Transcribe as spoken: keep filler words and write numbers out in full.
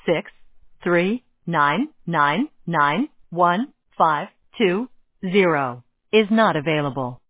six three nine nine nine one five two zero is not available.